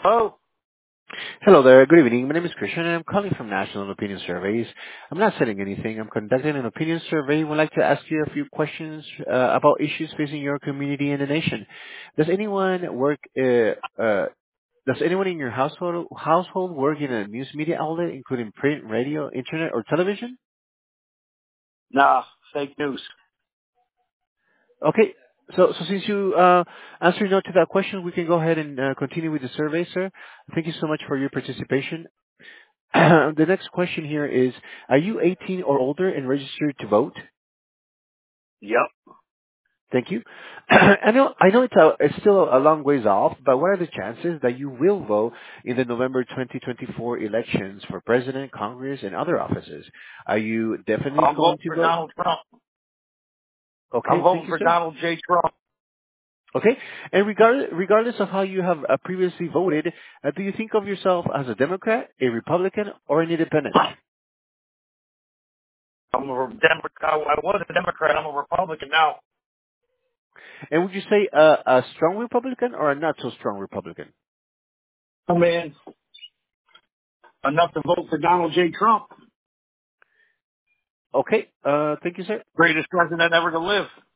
Oh, Hello there. Good evening. My name is Christian, and I'm calling from National Opinion Surveys. I'm not selling anything. I'm conducting an opinion survey. We'd like to ask you a few questions about issues facing your community and the nation. Does anyone work? Does anyone in your household work in a news media outlet, including print, radio, internet, or television? nah, fake news. Okay. So since you answered no to that question, we can go ahead and continue with the survey, sir. Thank you so much for your participation. The next question here is, are you 18 or older and registered to vote? Yep. Thank you. I know it's still a long ways off, but what are the chances that you will vote in the November 2024 elections for president, Congress, and other offices? Are you definitely I'm going voting to for vote? Donald Trump. I'm Okay, thank voting you, for sir. Donald J. Trump. Okay, and regardless of how you have previously voted, do you think of yourself as a Democrat, a Republican, or an independent? I'm a Democrat. I was a Democrat. I'm a Republican now. And would you say a strong Republican or a not so strong Republican? Oh, man. Enough to vote for Donald J. Trump. Okay. Thank you, sir. Greatest president ever to live.